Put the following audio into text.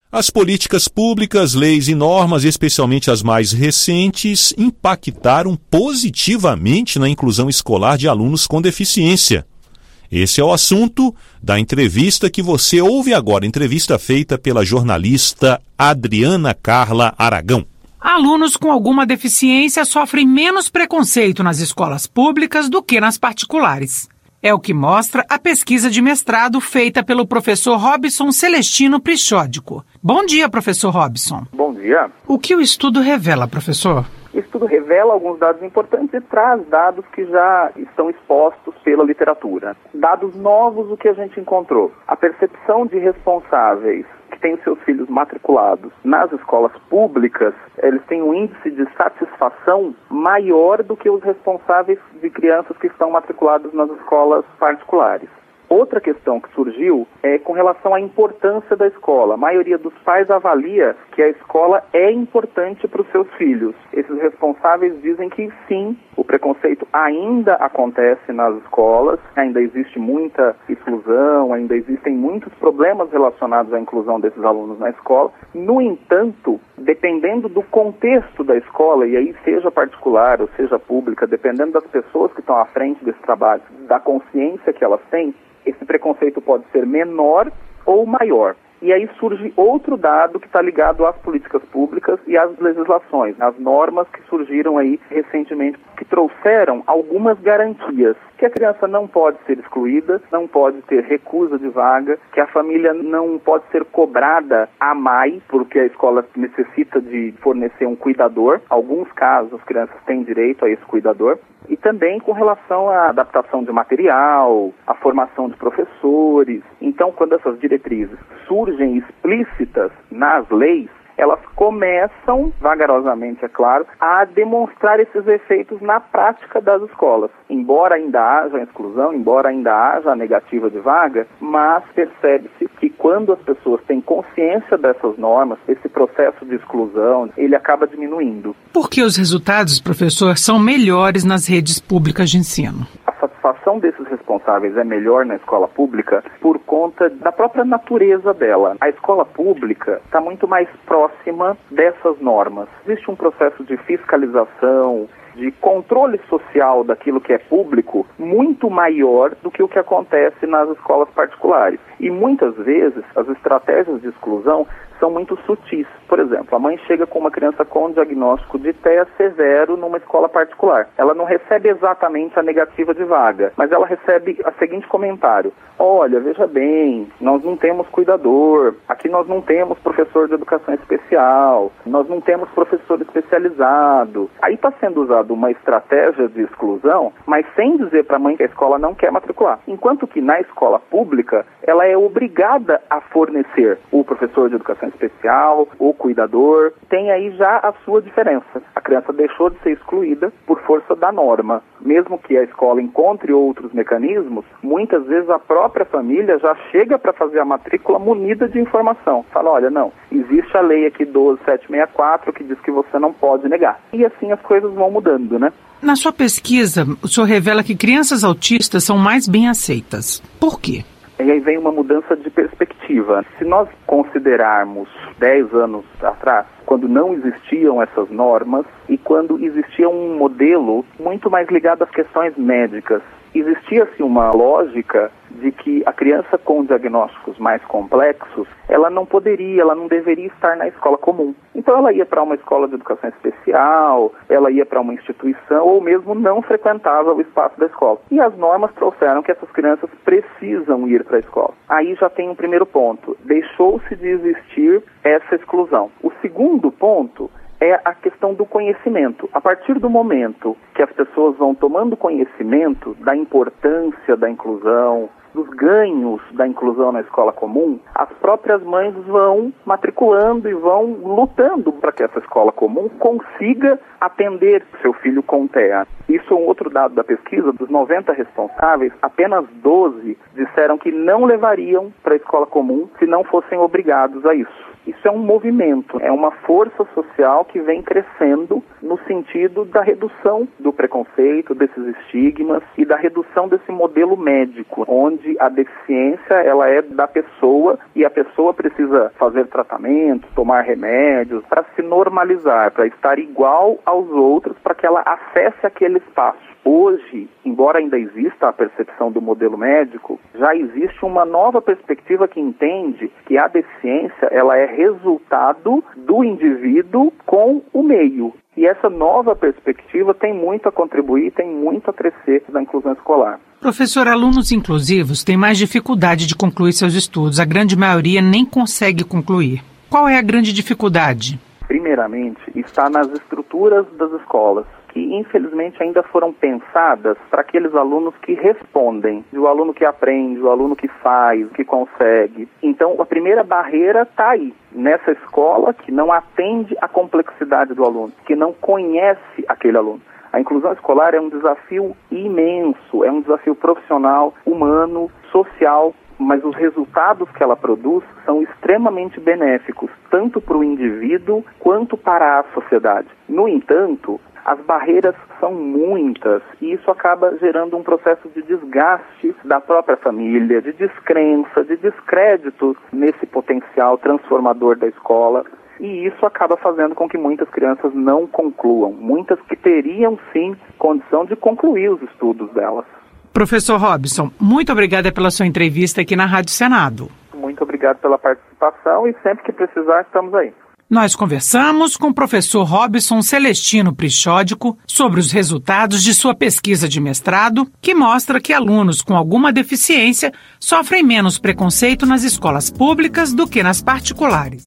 As políticas públicas, leis e normas, especialmente as mais recentes, impactaram positivamente na inclusão escolar de alunos com deficiência. Esse é o assunto da entrevista que você ouve agora, entrevista feita pela jornalista Adriana Carla Aragão. Alunos com alguma deficiência sofrem menos preconceito nas escolas públicas do que nas particulares. É o que mostra a pesquisa de mestrado feita pelo professor Robson Celestino Prichódico. Bom dia, professor Robson. Bom dia. O que o estudo revela, professor? O estudo revela alguns dados importantes e traz dados que já estão expostos pela literatura. Dados novos, o que a gente encontrou? A percepção de responsáveis que têm os seus filhos matriculados nas escolas públicas, eles têm um índice de satisfação maior do que os responsáveis de crianças que estão matriculadas nas escolas particulares. Outra questão que surgiu é com relação à importância da escola. A maioria dos pais avalia que a escola é importante para os seus filhos. Esses responsáveis dizem que sim, o preconceito ainda acontece nas escolas, ainda existe muita exclusão, ainda existem muitos problemas relacionados à inclusão desses alunos na escola. No entanto, dependendo do contexto da escola, e aí seja particular ou seja pública, dependendo das pessoas que estão à frente desse trabalho, da consciência que elas têm, esse preconceito pode ser menor ou maior. E aí surge outro dado que está ligado às políticas públicas e às legislações, às normas que surgiram aí recentemente, que trouxeram algumas garantias, que a criança não pode ser excluída, não pode ter recusa de vaga, que a família não pode ser cobrada a mais, porque a escola necessita de fornecer um cuidador. Alguns casos as crianças têm direito a esse cuidador. E também com relação à adaptação de material, à formação de professores. Então, quando essas diretrizes surgem explícitas nas leis, elas começam, vagarosamente, é claro, a demonstrar esses efeitos na prática das escolas. Embora ainda haja exclusão, embora ainda haja a negativa de vaga, mas percebe-se que quando as pessoas têm consciência dessas normas, esse processo de exclusão, ele acaba diminuindo. Por que os resultados, professor, são melhores nas redes públicas de ensino? A satisfação desses responsáveis é melhor na escola pública por conta da própria natureza dela. A escola pública está muito mais próxima dessas normas. Existe um processo de fiscalização, de controle social daquilo que é público, muito maior do que o que acontece nas escolas particulares. E muitas vezes as estratégias de exclusão são muito sutis. Por exemplo, a mãe chega com uma criança com diagnóstico de TEA severo numa escola particular. Ela não recebe exatamente a negativa de vaga, mas ela recebe o seguinte comentário: olha, veja bem, nós não temos cuidador, aqui nós não temos professor de educação especial, nós não temos professor especializado. Aí está sendo usada uma estratégia de exclusão, mas sem dizer para a mãe que a escola não quer matricular. Enquanto que na escola pública, ela é obrigada a fornecer o professor de educação especial, o cuidador. Tem aí já a sua diferença. A criança deixou de ser excluída por força da norma. Mesmo que a escola encontre outros mecanismos, muitas vezes a própria família já chega para fazer a matrícula munida de informação. Fala, olha, não, existe a lei aqui 12764 que diz que você não pode negar. E assim as coisas vão mudando, né? Na sua pesquisa, o senhor revela que crianças autistas são mais bem aceitas. Por quê? E aí vem uma mudança de perspectiva. Se nós considerarmos 10 anos atrás, quando não existiam essas normas e quando existia um modelo muito mais ligado às questões médicas, existia-se uma lógica de que a criança com diagnósticos mais complexos, ela não deveria estar na escola comum. Então ela ia para uma escola de educação especial, ela ia para uma instituição ou mesmo não frequentava o espaço da escola. E as normas trouxeram que essas crianças precisam ir para a escola. Aí já tem um primeiro ponto: deixou-se de existir essa exclusão. O segundo ponto é a questão do conhecimento. A partir do momento que as pessoas vão tomando conhecimento da importância da inclusão, dos ganhos da inclusão na escola comum, as próprias mães vão matriculando e vão lutando para que essa escola comum consiga atender seu filho com TEA. Isso é um outro dado da pesquisa. Dos 90 responsáveis, apenas 12 disseram que não levariam para a escola comum se não fossem obrigados a isso. Isso é um movimento, é uma força social que vem crescendo no sentido da redução do preconceito, desses estigmas e da redução desse modelo médico, onde a deficiência ela é da pessoa e a pessoa precisa fazer tratamento, tomar remédios para se normalizar, para estar igual aos outros, para que ela acesse aquele espaço. Hoje, embora ainda exista a percepção do modelo médico, já existe uma nova perspectiva que entende que a deficiência ela é resultado do indivíduo com o meio. E essa nova perspectiva tem muito a contribuir, tem muito a crescer na inclusão escolar. Professor, alunos inclusivos têm mais dificuldade de concluir seus estudos. A grande maioria nem consegue concluir. Qual é a grande dificuldade? Primeiramente, está nas estruturas das escolas, que infelizmente ainda foram pensadas para aqueles alunos que respondem, o aluno que aprende, o aluno que faz, que consegue. Então, a primeira barreira está aí, nessa escola que não atende à complexidade do aluno, que não conhece aquele aluno. A inclusão escolar é um desafio imenso, é um desafio profissional, humano, social, mas os resultados que ela produz são extremamente benéficos, tanto para o indivíduo quanto para a sociedade. No entanto, as barreiras são muitas e isso acaba gerando um processo de desgaste da própria família, de descrença, de descrédito nesse potencial transformador da escola. E isso acaba fazendo com que muitas crianças não concluam, muitas que teriam sim condição de concluir os estudos delas. Professor Robson, muito obrigada pela sua entrevista aqui na Rádio Senado. Muito obrigado pela participação e sempre que precisar estamos aí. Nós conversamos com o professor Robson Celestino Prichódico sobre os resultados de sua pesquisa de mestrado, que mostra que alunos com alguma deficiência sofrem menos preconceito nas escolas públicas do que nas particulares.